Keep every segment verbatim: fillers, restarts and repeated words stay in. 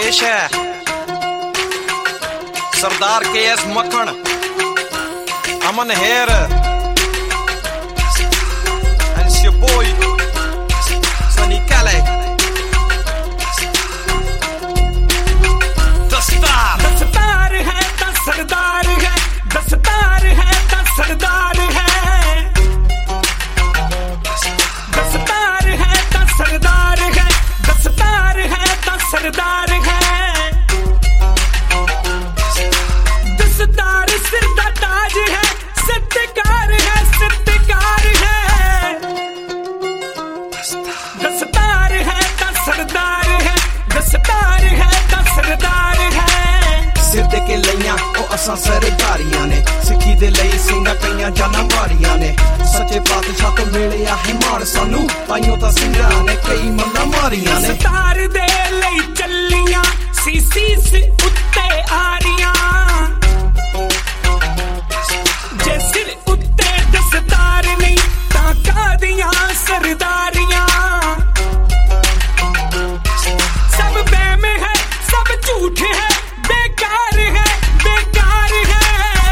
पेश है सरदार के एस मक्खन, अमन हेर and it's your boy Sunny Calais. दस्तार दस्तार है ता सरदार है, दस्तार है ता सरदार है, दस्तार है ता सरदार है, दस्तार है ता सरदार है, दस्तार सिर दा ताज है, सत्कार है सत्कार है, दस्तार है ता सरदार है, दस्तार है ता सरदार है। सिर दे के लइयां ओ असां सरदारियां ने, सिक्खी दे लई ਸਿੰਘਾਂ ਕਈਆਂ ਜਾਨਾਂ ਮਾਰੀਆਂ ਨੇ, ਸੱਚੇ ਪਾਤਸ਼ਾਹ ਤੋਂ ਮਿਲਿਆ ਹੈ ਮਾਣ ਸਾਨੂੰ, ਤਾਈਓ ਤਾਂ ਸਿੰਘਾਂ ਨੇ ਕਈ ਮੱਲਾਂ ਮਾਰੀਆਂ ਨੇ। ਦਸਤਾਰ ਦੇ ਲਈ ਚੱਲੀਆਂ ਸੀ ਸੀਸ ਉੱਤੇ ਆਰੀਆਂ, ਜੇ ਸਿਰ ਉੱਤੇ ਦਸਤਾਰ ਨਹੀਂ ਤਾਂ ਕਾਦੀਆਂ ਸਰਦਾਰੀਆਂ, सब बैम है सब झूठ है, बेकार है बेकार है,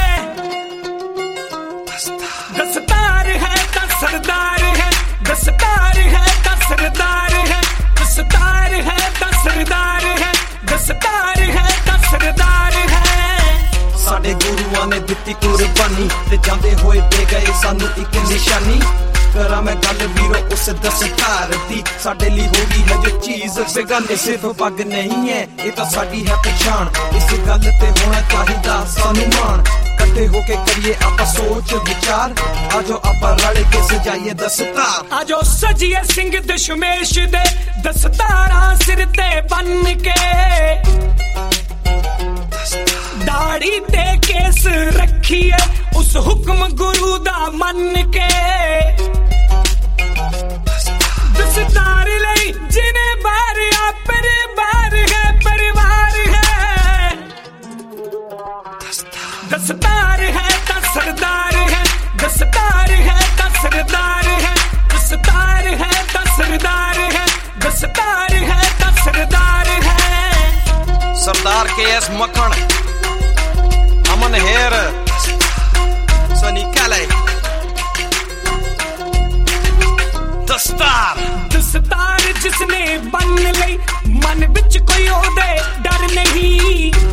दस्तार है ता सरदार है, दस्तार है ता सरदार है, दस्तार है ता सरदार है, दस्तार है ता सरदार है। ਸਾਡੇ ਗੁਰੂਆਂ ਨੇ ਦਿੱਤੀ ਕੁਰਬਾਨੀ ਤੇ ਜਾਂਦੇ ਹੋਏ ਦੇ ਗਏ ਸਾਨੂੰ ਇੱਕ ਨਿਸ਼ਾਨੀ, करा मैं गल वीरो उस दस्तार दी, साडे ली हो गई है जो चीज बेगाने, सिर्फ पग नहीं है ये तो साडी है पहचान, इस गल ते होना चाहिदा सानू मान, कट्ठे होके करिए आपा सोच विचार, आजो आपा रल के सजाइए दस्तार, आजो सजिए सिंह दशमेश दे दस्तारां सिर ते बन के, दाढ़ी ते केस रखिए उस हुक्म गुरु दा मन के, दस्तार लई जिने बार आ परिवार है परिवार है, दस्तार है ता सरदार है, दस्तार है ता सरदार है, दस्तार है ता सरदार है, दस्तार है ता सरदार है। सरदार के एस मक्खन, अमन हेर, सनी कैले। दस्तार दस्तार जिसने बन लई मन विच कोई ओदे डर नहीं,